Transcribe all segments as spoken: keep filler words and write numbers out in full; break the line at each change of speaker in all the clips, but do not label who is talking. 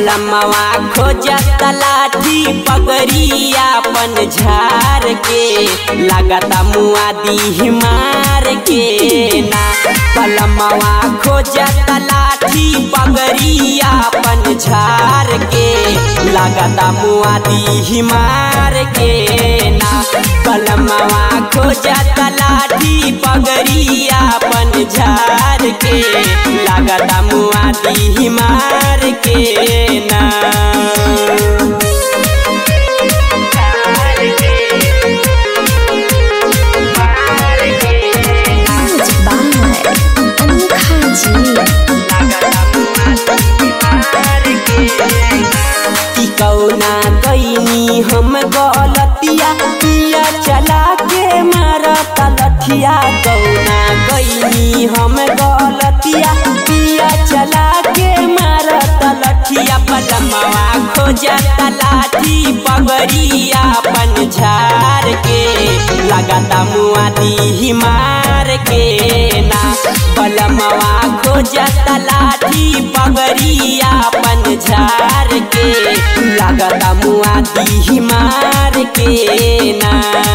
बलमवा खोजत लाठी पगड़िया अपन झार के लागता मुआदी मार के ना। बलमवा खोजत लाठी पगड़िया अपन झार के लागता मुआदी मार के ना। बलमवा खोजत लाठी पगड़िया अपन झार के लागता मुआदी मार के ना। कौना कैनी हम गलतिया पिया चला के मारत लठिया। कौना कैनी हम गलतिया पिया चला के मारत लठिया। बलमवा खोजत लाठी पगड़िया अपन झार के लागता मुआदी मार के ना। बलमवा खोजत लाठी पगड़िया अपन झार के लागता मुआदी मार के ना।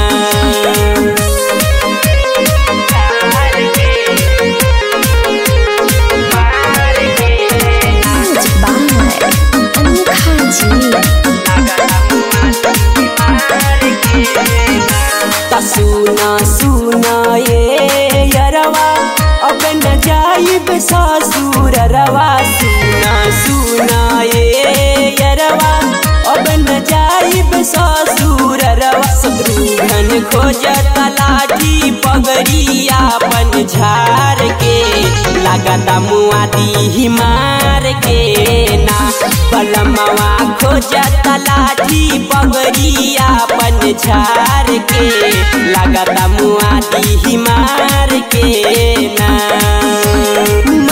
सुना सुना ये यरवा अब न जाइब ससुर रवा। सुना सुना ये यरवा अब न जाइब ससुर रवा। शत्रुघ्न खोजत लाठी पगड़िया अपन झार के लागता मुआदी मार के ना। बलमवा खोजत लाठी पगड़िया अपन झार के लागता मुआदी मार के ना।